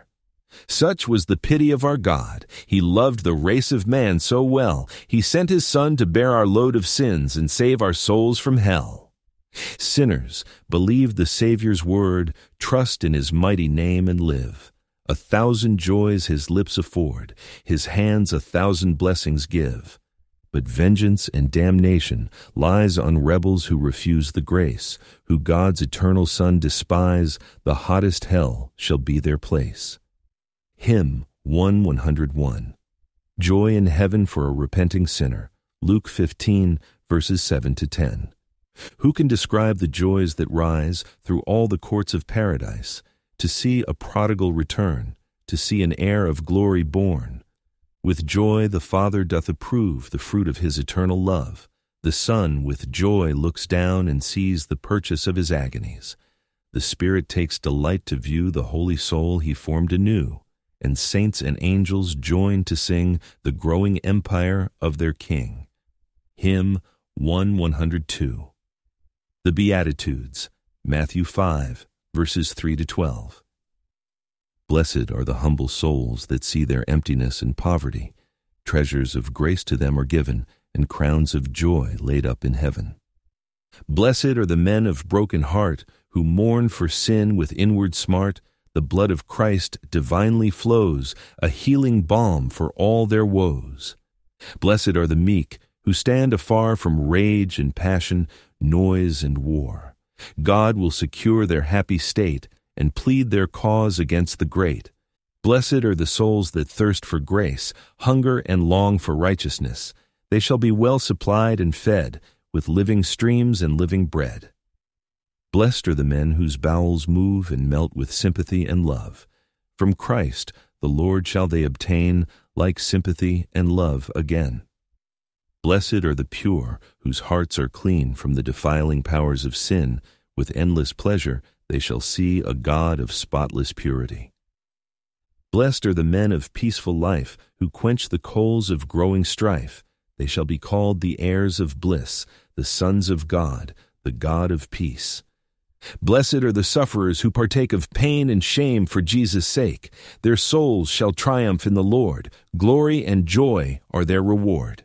[SPEAKER 1] Such was the pity of our God. He loved the race of man so well, He sent His Son to bear our load of sins and save our souls from hell. Sinners, believe the Savior's word, trust in His mighty name and live. 1,000 joys His lips afford, His hands 1,000 blessings give. But vengeance and damnation lies on rebels who refuse the grace, who God's eternal Son despise. The hottest hell shall be their place. Hymn 101. Joy in heaven for a repenting sinner. Luke 15, verses 7 to 10. Who can describe the joys that rise through all the courts of paradise, to see a prodigal return, to see an heir of glory born? With joy the Father doth approve the fruit of His eternal love. The Son with joy looks down and sees the purchase of His agonies. The Spirit takes delight to view the holy soul He formed anew, and saints and angels join to sing the growing empire of their King. Hymn 102. The Beatitudes, Matthew 5, verses 3 to 12. Blessed are the humble souls that see their emptiness and poverty. Treasures of grace to them are given, and crowns of joy laid up in heaven. Blessed are the men of broken heart, who mourn for sin with inward smart. The blood of Christ divinely flows, a healing balm for all their woes. Blessed are the meek, who stand afar from rage and passion, noise and war. God will secure their happy state, and plead their cause against the great. Blessed are the souls that thirst for grace, hunger and long for righteousness. They shall be well supplied and fed with living streams and living bread. Blessed are the men whose bowels move and melt with sympathy and love. From Christ the Lord shall they obtain like sympathy and love again. Blessed are the pure, whose hearts are clean from the defiling powers of sin. With endless pleasure they shall see a God of spotless purity. Blessed are the men of peaceful life, who quench the coals of growing strife. They shall be called the heirs of bliss, the sons of God, the God of peace. Blessed are the sufferers who partake of pain and shame for Jesus' sake. Their souls shall triumph in the Lord. Glory and joy are their reward.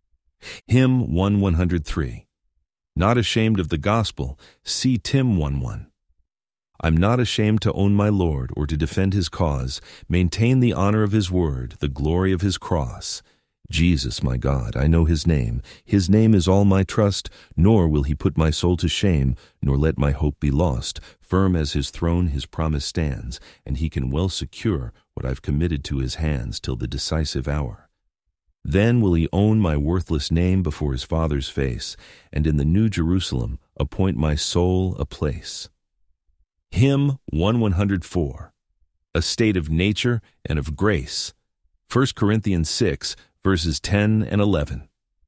[SPEAKER 1] Hymn 103. Not ashamed of the gospel, see Tim 1:1. I'm not ashamed to own my Lord or to defend His cause, maintain the honor of His word, the glory of His cross. Jesus, my God, I know His name. His name is all my trust, nor will He put my soul to shame, nor let my hope be lost. Firm as His throne His promise stands, and He can well secure what I've committed to His hands till the decisive hour. Then will He own my worthless name before His Father's face, and in the New Jerusalem appoint my soul a place. Hymn 104. A state of nature and of grace. 1 Corinthians 6, verses 10 and 11.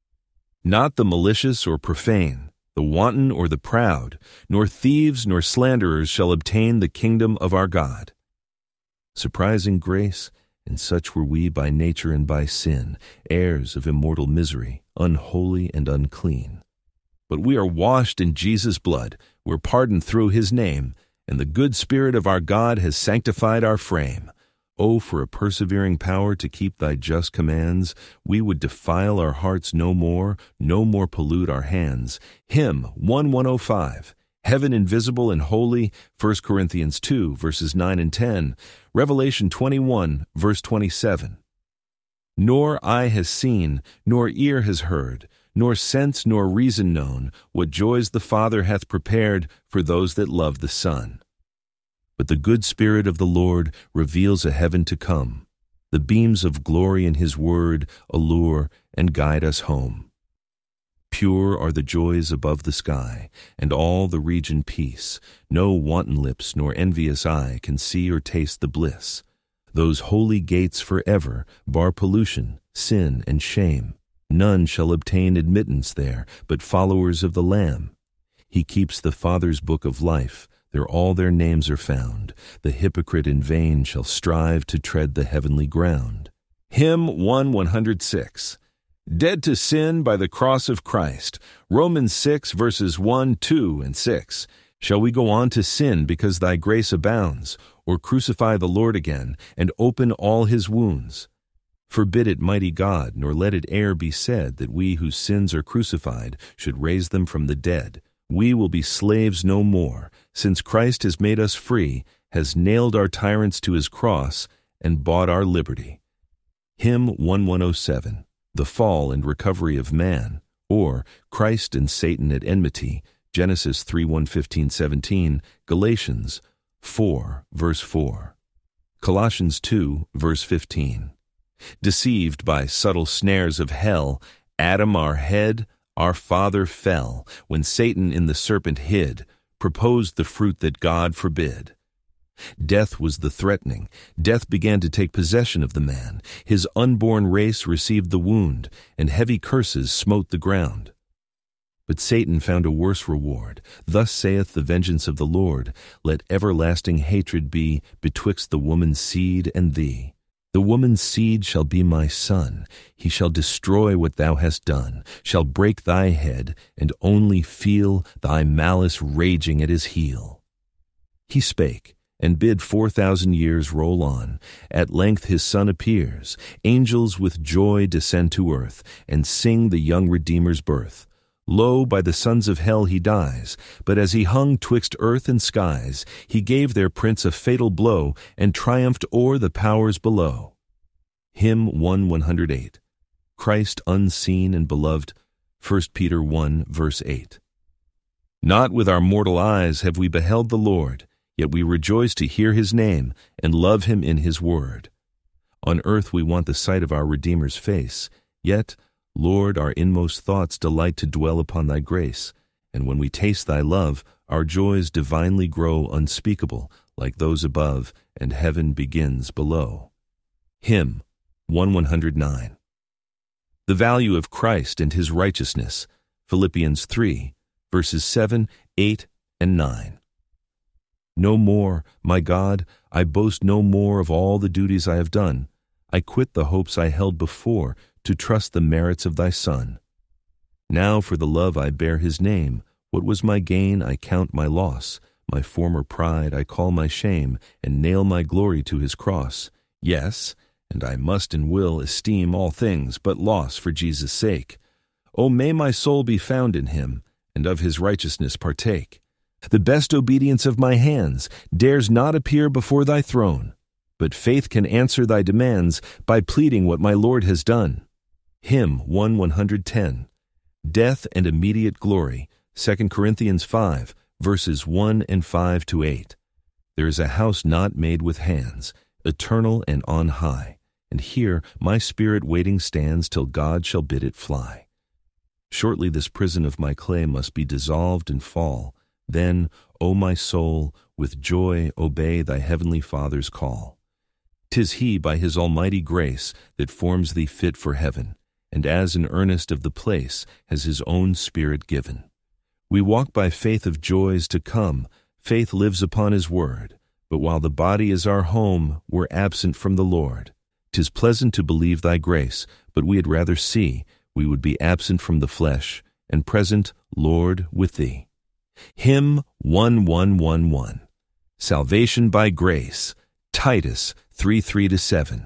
[SPEAKER 1] Not the malicious or profane, the wanton or the proud, nor thieves nor slanderers shall obtain the kingdom of our God. Surprising grace, and such were we by nature and by sin, heirs of immortal misery, unholy and unclean. But we are washed in Jesus' blood, we're pardoned through His name, and the good Spirit of our God has sanctified our frame. Oh, for a persevering power to keep Thy just commands, we would defile our hearts no more pollute our hands. Hymn 105. Heaven invisible and holy, 1 Corinthians 2, verses 9 and 10, Revelation 21, verse 27. Nor eye has seen, nor ear has heard, nor sense nor reason known, what joys the Father hath prepared for those that love the Son. But the good Spirit of the Lord reveals a heaven to come. The beams of glory in His word allure and guide us home. Pure are the joys above the sky, and all the region peace. No wanton lips nor envious eye can see or taste the bliss. Those holy gates forever bar pollution, sin, and shame. None shall obtain admittance there, but followers of the Lamb. He keeps the Father's book of life, there all their names are found. The hypocrite in vain shall strive to tread the heavenly ground. Hymn 106. Dead to sin by the cross of Christ. Romans 6, verses 1, 2, and 6. Shall we go on to sin because thy grace abounds, or crucify the Lord again, and open all his wounds? Forbid it, mighty God, nor let it e'er be said that we whose sins are crucified should raise them from the dead. We will be slaves no more, since Christ has made us free, has nailed our tyrants to his cross, and bought our liberty. Hymn 1107, The Fall and Recovery of Man, or Christ and Satan at Enmity, Genesis 3:1-15-17, Galatians 4, verse 4. Colossians 2, verse 15. Deceived by subtle snares of hell, Adam our head, our father fell, when Satan in the serpent hid, proposed the fruit that God forbid. Death was the threatening. Death began to take possession of the man. His unborn race received the wound, and heavy curses smote the ground. But Satan found a worse reward. Thus saith the vengeance of the Lord, Let everlasting hatred be betwixt the woman's seed and thee. The woman's seed shall be my son. He shall destroy what thou hast done, shall break thy head, and only feel thy malice raging at his heel. He spake, and bid 4,000 years roll on. At length his Son appears. Angels with joy descend to earth, and sing the young Redeemer's birth. Lo, by the sons of hell he dies, but as he hung twixt earth and skies, he gave their prince a fatal blow, and triumphed o'er the powers below. Hymn 1:108. Christ unseen and beloved, 1 Peter 1, verse 8. Not with our mortal eyes have we beheld the Lord, yet we rejoice to hear his name, and love him in his word. On earth we want the sight of our Redeemer's face, yet, Lord, our inmost thoughts delight to dwell upon thy grace, and when we taste thy love, our joys divinely grow unspeakable, like those above, and heaven begins below. Hymn 1:109. The value of Christ and his righteousness, Philippians 3, verses 7, 8, and 9. No more, my God, I boast no more of all the duties I have done. I quit the hopes I held before, to trust the merits of thy Son. Now for the love I bear his name, what was my gain I count my loss, my former pride I call my shame, and nail my glory to his cross. Yes, and I must and will esteem all things but loss for Jesus' sake. O may my soul be found in him, and of his righteousness partake. The best obedience of my hands dares not appear before thy throne, but faith can answer thy demands by pleading what my Lord has done. Hymn 1:110. Death and immediate glory, 2 Corinthians 5, verses 1 and 5-8. There is a house not made with hands, eternal and on high, and here my spirit waiting stands till God shall bid it fly. Shortly this prison of my clay must be dissolved and fall. Then, O my soul, with joy obey thy heavenly Father's call. 'Tis he by his almighty grace that forms thee fit for heaven, and as an earnest of the place has his own Spirit given. We walk by faith of joys to come. Faith lives upon his word, but while the body is our home, we're absent from the Lord. 'Tis pleasant to believe thy grace, but we had rather see we would be absent from the flesh, and present, Lord, with thee. Hymn 1111. Salvation by grace, Titus 3:3-7.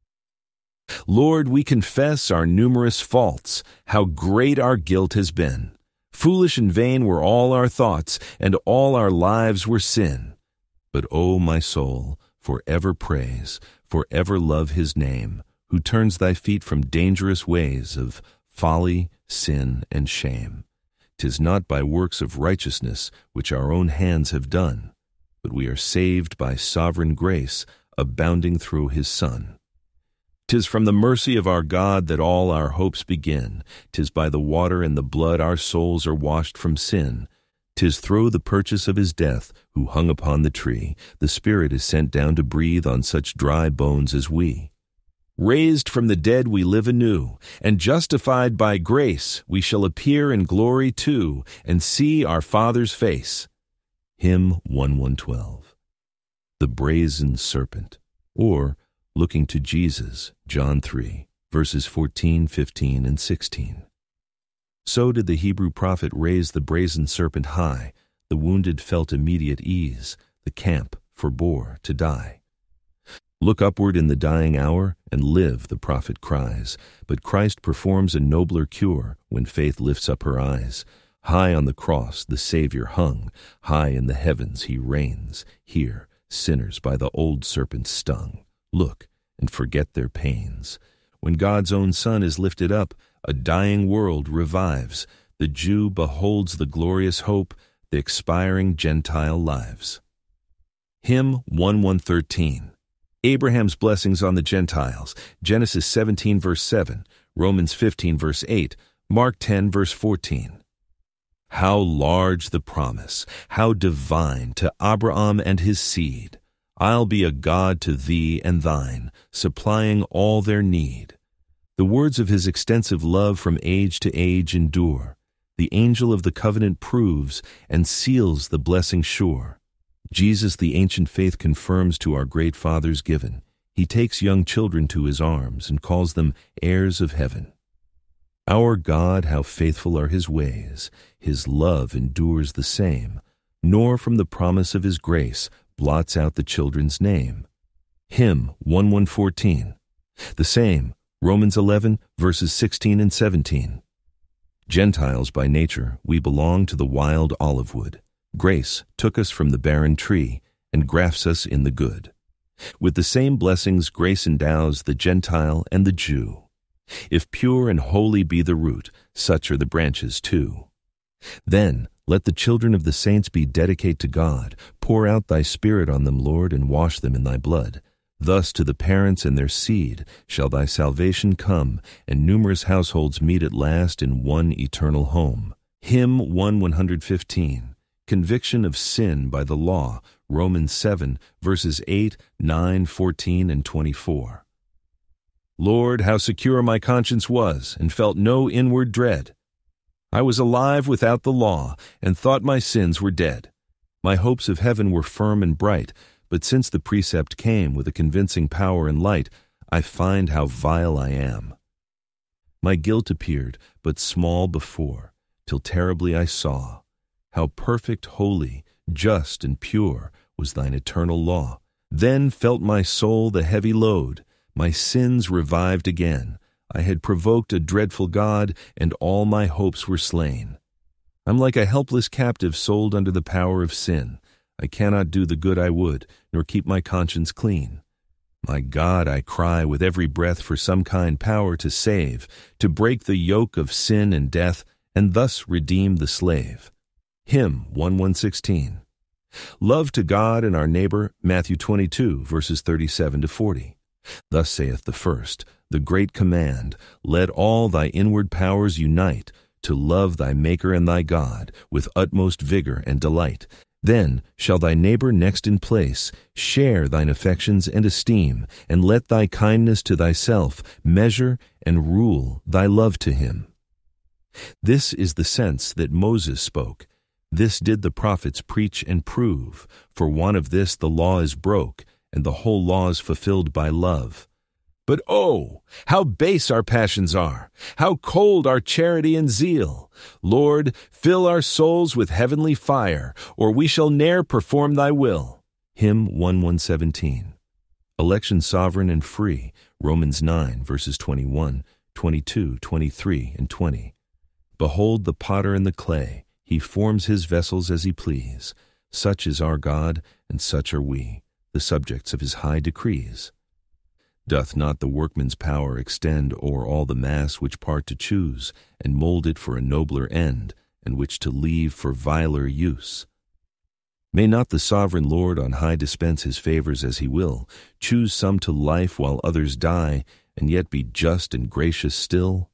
[SPEAKER 1] Lord, we confess our numerous faults, how great our guilt has been. Foolish and vain were all our thoughts, and all our lives were sin. But O my soul, forever praise, forever love his name, who turns thy feet from dangerous ways of folly, sin, and shame. 'Tis not by works of righteousness which our own hands have done, but we are saved by sovereign grace, abounding through his Son. 'Tis from the mercy of our God that all our hopes begin. 'Tis by the water and the blood our souls are washed from sin. 'Tis through the purchase of his death, who hung upon the tree, the Spirit is sent down to breathe on such dry bones as we. Raised from the dead we live anew, and justified by grace we shall appear in glory too, and see our Father's face. Hymn 1112. The Brazen Serpent, or Looking to Jesus, John 3, verses 14, 15, and 16. So did the Hebrew prophet raise the brazen serpent high, The wounded felt immediate ease. The camp forbore to die. Look upward in the dying hour and live, the prophet cries. But Christ performs a nobler cure when faith lifts up her eyes. High on the cross the Savior hung. High in the heavens he reigns. Here sinners by the old serpent stung. Look and forget their pains. When God's own Son is lifted up, a dying world revives. The Jew beholds the glorious hope, the expiring Gentile lives. Hymn 1113. Abraham's blessings on the Gentiles, Genesis 17 verse 7, Romans 15 verse 8, Mark 10 verse 14. How large the promise, how divine to Abraham and his seed. I'll be a God to thee and thine, supplying all their need. The words of his extensive love from age to age endure. The angel of the covenant proves and seals the blessing sure. Jesus the ancient faith confirms to our great fathers given. He takes young children to his arms and calls them heirs of heaven. Our God, how faithful are his ways. His love endures the same, nor from the promise of his grace blots out the children's name. Hymn 1114. The same, Romans 11 verses 16 and 17. Gentiles by nature, we belong to the wild olive wood. Grace took us from the barren tree and grafts us in the good. With the same blessings grace endows the Gentile and the Jew. If pure and holy be the root, such are the branches too. Then let the children of the saints be dedicate to God. Pour out thy Spirit on them, Lord, and wash them in thy blood. Thus to the parents and their seed shall thy salvation come, and numerous households meet at last in one eternal home. Hymn 115. Conviction of sin by the law, Romans 7, verses 8, 9, 14, and 24. Lord, how secure my conscience was, and felt no inward dread. I was alive without the law, and thought my sins were dead. My hopes of heaven were firm and bright, but since the precept came with a convincing power and light, I find how vile I am. My guilt appeared but small before, till terribly I saw how perfect, holy, just, and pure was thine eternal law. Then felt my soul the heavy load, my sins revived again. I had provoked a dreadful God, and all my hopes were slain. I'm like a helpless captive sold under the power of sin. I cannot do the good I would, nor keep my conscience clean. My God, I cry with every breath for some kind power to save, to break the yoke of sin and death, and thus redeem the slave. Hymn 1116. Love to God and our neighbor, Matthew 22, verses 37 to 40. Thus saith the first, the great command, let all thy inward powers unite, to love thy Maker and thy God, with utmost vigor and delight. Then shall thy neighbor next in place share thine affections and esteem, and let thy kindness to thyself measure and rule thy love to him. This is the sense that Moses spoke. This did the prophets preach and prove. For want of this the law is broke, and the whole law is fulfilled by love. But oh, how base our passions are, how cold our charity and zeal. Lord, fill our souls with heavenly fire, or we shall ne'er perform thy will. Hymn 1117. Election sovereign and free, Romans 9, verses 21, 22, 23, and 20. Behold the potter and the clay, he forms his vessels as he please. Such is our God, and such are we, the subjects of his high decrees. Doth not the workman's power extend o'er all the mass which part to choose, and mold it for a nobler end, and which to leave for viler use? May not the sovereign Lord on high dispense his favors as he will, choose some to life while others die, and yet be just and gracious still?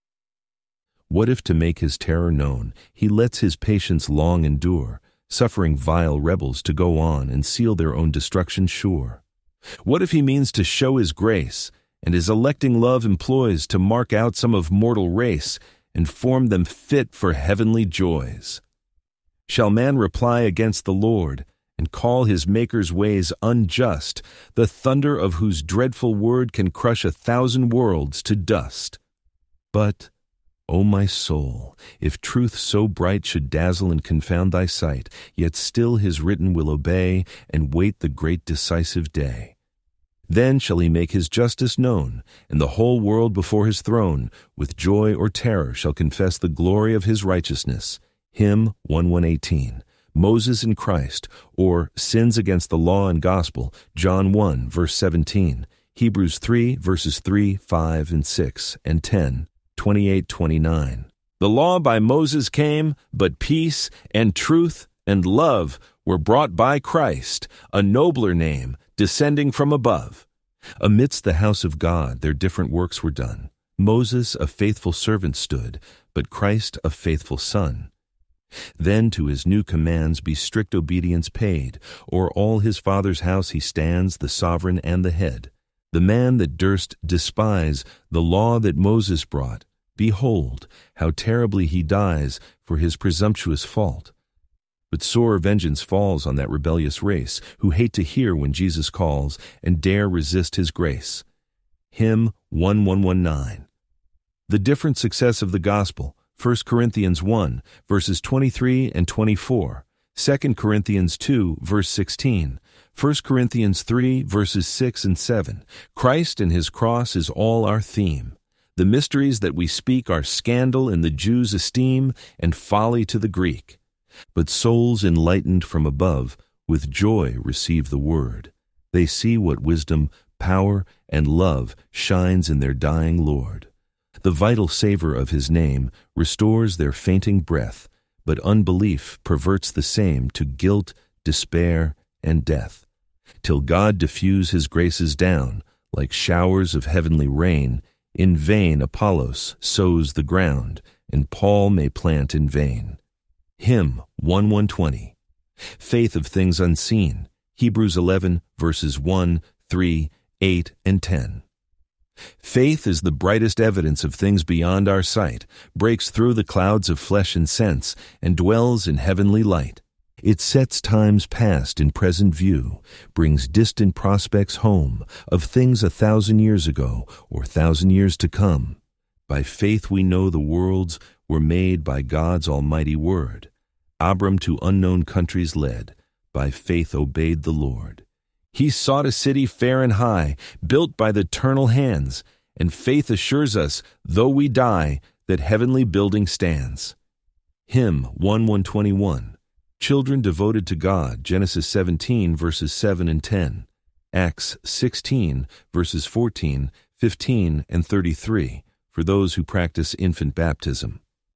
[SPEAKER 1] What if to make his terror known, he lets his patience long endure, suffering vile rebels to go on and seal their own destruction sure? What if he means to show his grace, and his electing love employs to mark out some of mortal race, and form them fit for heavenly joys? Shall man reply against the Lord, and call his Maker's ways unjust, the thunder of whose dreadful word can crush 1,000 worlds to dust? But O my soul, if truth so bright should dazzle and confound thy sight, yet still his written will obey, and wait the great decisive day. Then shall he make his justice known, and the whole world before his throne, with joy or terror, shall confess the glory of his righteousness. Hymn 1:118. Moses and Christ, or sins against the law and gospel, John 1, verse 17, Hebrews 3, verses 3, 5, and 6, and 10, 28-29. The law by Moses came, but peace and truth and love were brought by Christ, a nobler name, descending from above. Amidst the house of God their different works were done. Moses a faithful servant stood, but Christ a faithful son. Then to his new commands be strict obedience paid, o'er all his father's house he stands, the sovereign and the head. The man that durst despise the law that Moses brought, behold, how terribly he dies for his presumptuous fault. But sore vengeance falls on that rebellious race, who hate to hear when Jesus calls, and dare resist his grace. Hymn 1:119. The different success of the gospel, 1 Corinthians 1, verses 23 and 24, 2 Corinthians 2, verse 16, 1 Corinthians 3, verses 6 and 7. Christ and his cross is all our theme. The mysteries that we speak are scandal in the Jews' esteem and folly to the Greek. But souls enlightened from above with joy receive the word. They see what wisdom, power, and love shines in their dying Lord. The vital savor of his name restores their fainting breath, but unbelief perverts the same to guilt, despair, and death. Till God diffuse his graces down, like showers of heavenly rain, in vain Apollos sows the ground, and Paul may plant in vain. Hymn 1:120. Faith of things unseen, Hebrews 11, verses 1, 3, 8, and 10. Faith is the brightest evidence of things beyond our sight, breaks through the clouds of flesh and sense, and dwells in heavenly light. It sets times past in present view, brings distant prospects home of things 1,000 years ago or 1,000 years to come. By faith we know the worlds were made by God's almighty word. Abram to unknown countries led, by faith obeyed the Lord. He sought a city fair and high, built by the eternal hands, and faith assures us, though we die, that heavenly building stands. Hymn 1:121. Children devoted to God, Genesis 17, verses 7 and 10, Acts 16, verses 14, 15, and 33, for those who practice infant baptism.